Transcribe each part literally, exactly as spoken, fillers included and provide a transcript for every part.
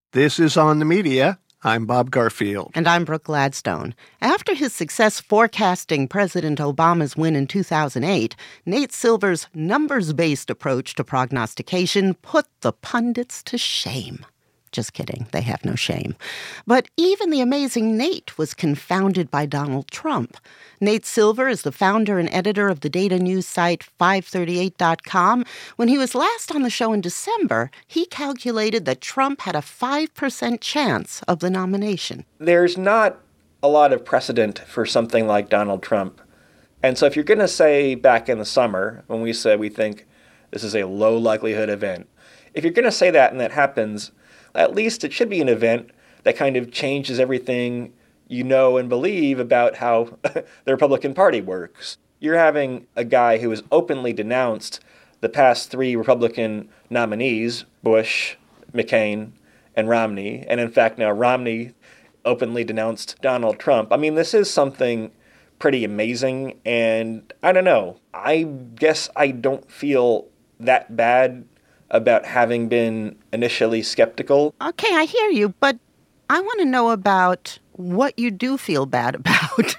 This is On the Media. I'm Bob Garfield. And I'm Brooke Gladstone. After his success forecasting President Obama's win in two thousand eight, Nate Silver's numbers-based approach to prognostication put the pundits to shame. Just kidding. They have no shame. But even the amazing Nate was confounded by Donald Trump. Nate Silver is the founder and editor of the data news site five thirty-eight dot com. When he was last on the show in December, he calculated that Trump had a five percent chance of the nomination. There's not a lot of precedent for something like Donald Trump. And so if you're going to say back in the summer, when we said we think this is a low likelihood event, if you're going to say that and that happens, at least it should be an event that kind of changes everything you know and believe about how the Republican Party works. You're having a guy who has openly denounced the past three Republican nominees, Bush, McCain, and Romney, and in fact now Romney openly denounced Donald Trump. I mean, this is something pretty amazing, and I don't know. I guess I don't feel that bad about having been initially skeptical. Okay, I hear you, but I want to know about what you do feel bad about.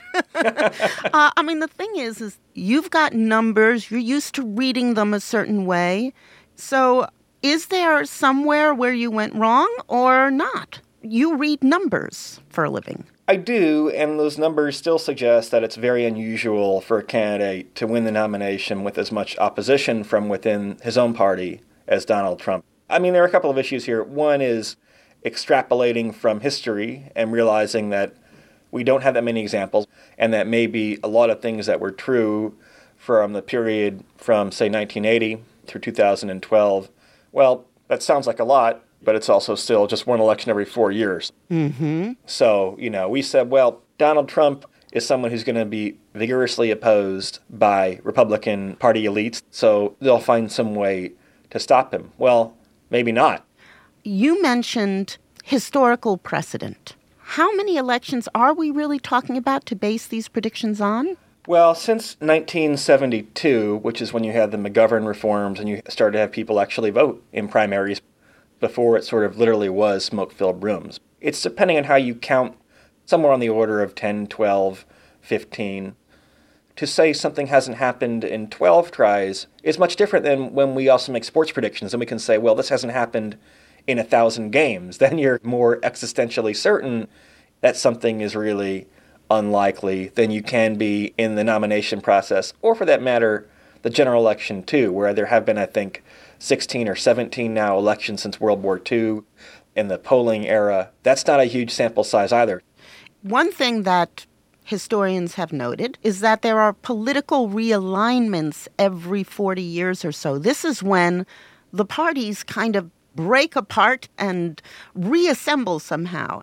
uh, I mean, the thing is, is you've got numbers. You're used to reading them a certain way. So is there somewhere where you went wrong or not? You read numbers for a living. I do, and those numbers still suggest that it's very unusual for a candidate to win the nomination with as much opposition from within his own party as Donald Trump. I mean, there are a couple of issues here. One is extrapolating from history and realizing that we don't have that many examples, and that maybe a lot of things that were true from the period from, say, nineteen eighty through two thousand twelve, well, that sounds like a lot, but it's also still just one election every four years. Mm-hmm. So, you know, we said, well, Donald Trump is someone who's going to be vigorously opposed by Republican Party elites, so they'll find some way to stop him. Well, maybe not. You mentioned historical precedent. How many elections are we really talking about to base these predictions on? Well, since nineteen seventy-two, which is when you had the McGovern reforms and you started to have people actually vote in primaries, before it sort of literally was smoke-filled rooms. It's depending on how you count, somewhere on the order of ten, twelve, fifteen. To say something hasn't happened in twelve tries is much different than when we also make sports predictions and we can say, well, this hasn't happened in a thousand games. Then you're more existentially certain that something is really unlikely than you can be in the nomination process, or for that matter, the general election too, where there have been, I think, sixteen or seventeen now elections since World War Two in the polling era. That's not a huge sample size either. One thing that historians have noted is that there are political realignments every forty years or so. This is when the parties kind of break apart and reassemble somehow.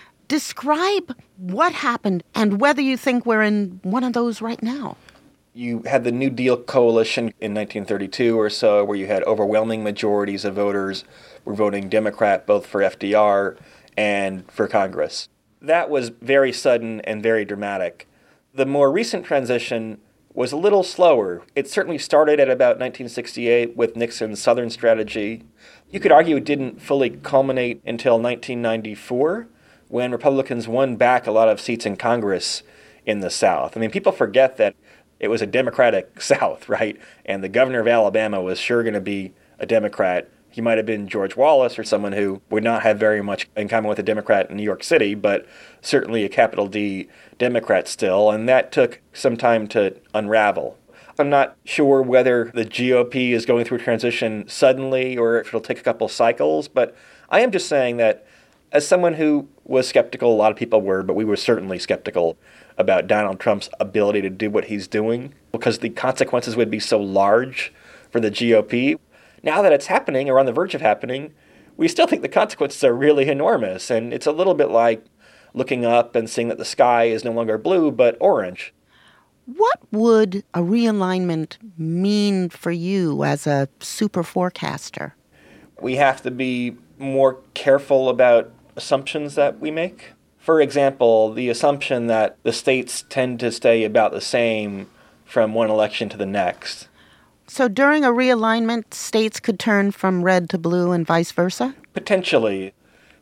Describe what happened and whether you think we're in one of those right now. You had the New Deal coalition in nineteen thirty-two or so, where you had overwhelming majorities of voters were voting Democrat, both for F D R and for Congress. That was very sudden and very dramatic. The more recent transition was a little slower. It certainly started at about nineteen sixty-eight with Nixon's Southern strategy. You could argue it didn't fully culminate until nineteen ninety-four, when Republicans won back a lot of seats in Congress in the South. I mean, people forget that it was a Democratic South, right? And the governor of Alabama was sure going to be a Democrat. He might have been George Wallace or someone who would not have very much in common with a Democrat in New York City, but certainly a capital D Democrat still, and that took some time to unravel. I'm not sure whether the G O P is going through a transition suddenly or if it'll take a couple cycles, but I am just saying that as someone who was skeptical, a lot of people were, but we were certainly skeptical about Donald Trump's ability to do what he's doing because the consequences would be so large for the G O P. Now that it's happening or on the verge of happening, we still think the consequences are really enormous. And it's a little bit like looking up and seeing that the sky is no longer blue, but orange. What would a realignment mean for you as a super forecaster? We have to be more careful about assumptions that we make. For example, the assumption that the states tend to stay about the same from one election to the next. So during a realignment, states could turn from red to blue and vice versa? Potentially.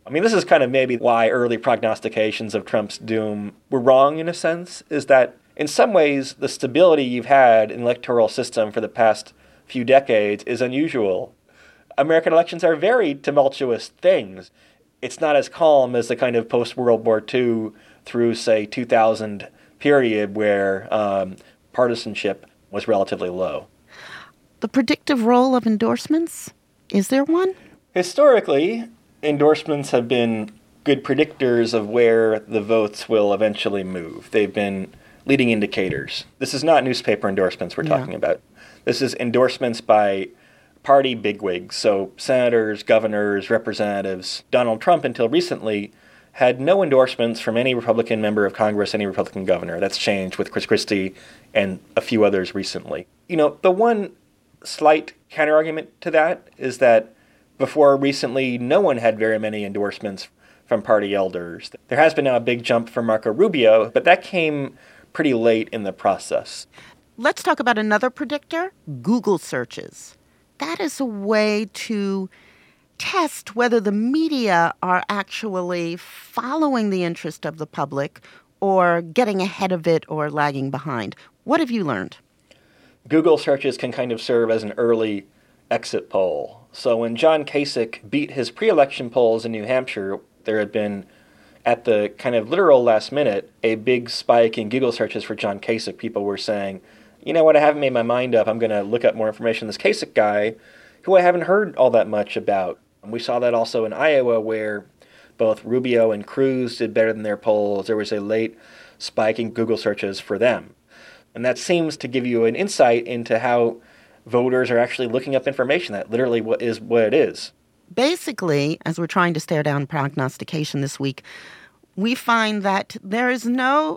I mean, this is kind of maybe why early prognostications of Trump's doom were wrong in a sense, is that in some ways the stability you've had in the electoral system for the past few decades is unusual. American elections are very tumultuous things. It's not as calm as the kind of post-World War Two through, say, two thousand period where um, partisanship was relatively low. The predictive role of endorsements, is there one? Historically, endorsements have been good predictors of where the votes will eventually move. They've been leading indicators. This is not newspaper endorsements we're Yeah. talking about. This is endorsements by party bigwigs, so senators, governors, representatives. Donald Trump, until recently, had no endorsements from any Republican member of Congress, any Republican governor. That's changed with Chris Christie and a few others recently. You know, the one slight counterargument to that is that before recently, no one had very many endorsements from party elders. There has been now a big jump for Marco Rubio, but that came pretty late in the process. Let's talk about another predictor, Google searches. That is a way to test whether the media are actually following the interest of the public or getting ahead of it or lagging behind. What have you learned? Google searches can kind of serve as an early exit poll. So when John Kasich beat his pre-election polls in New Hampshire, there had been, at the kind of literal last minute, a big spike in Google searches for John Kasich. People were saying, you know what, I haven't made my mind up. I'm going to look up more information on this Kasich guy, who I haven't heard all that much about. We saw that also in Iowa, where both Rubio and Cruz did better than their polls. There was a late spike in Google searches for them. And that seems to give you an insight into how voters are actually looking up information. That literally what is what it is. Basically, as we're trying to stare down prognostication this week, we find that there is no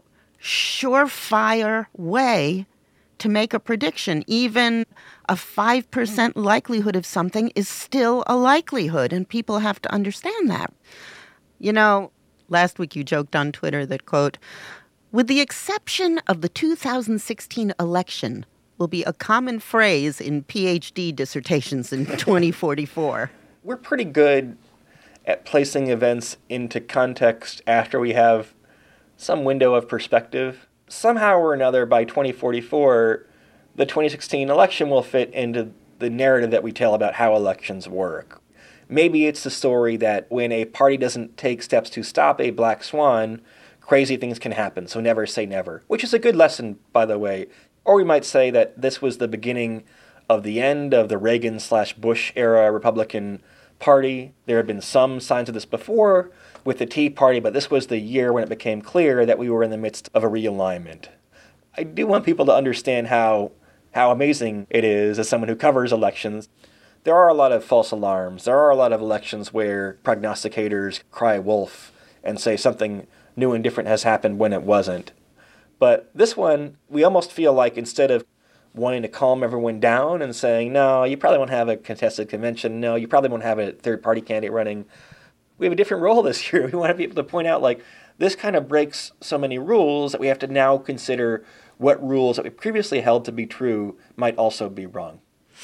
surefire way to make a prediction. Even a five percent likelihood of something is still a likelihood, and people have to understand that. You know, last week you joked on Twitter that, quote, with the exception of the two thousand sixteen election, will be a common phrase in P H D dissertations in twenty forty-four. We're pretty good at placing events into context after we have some window of perspective. Somehow or another, by twenty forty-four, the twenty sixteen election will fit into the narrative that we tell about how elections work. Maybe it's the story that when a party doesn't take steps to stop a black swan, crazy things can happen, so never say never, which is a good lesson, by the way. Or we might say that this was the beginning of the end of the Reagan slash Bush era Republican Party. There had been some signs of this before with the Tea Party, but this was the year when it became clear that we were in the midst of a realignment. I do want people to understand how how amazing it is as someone who covers elections. There are a lot of false alarms. There are a lot of elections where prognosticators cry wolf and say something new and different has happened when it wasn't. But this one, we almost feel like instead of wanting to calm everyone down and saying, no, you probably won't have a contested convention. No, you probably won't have a third-party candidate running. We have a different role this year. We want to be able to point out, like, this kind of breaks so many rules that we have to now consider what rules that we previously held to be true might also be wrong.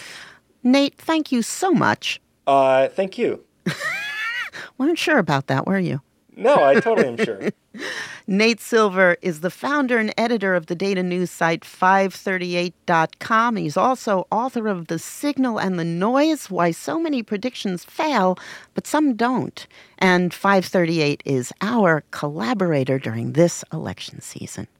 Nate, thank you so much. Uh, thank you. Weren't sure about that, were you? No, I totally am sure. Nate Silver is the founder and editor of the data news site five thirty-eight dot com. He's also author of The Signal and the Noise, Why So Many Predictions Fail, but Some Don't. And five thirty-eight is our collaborator during this election season.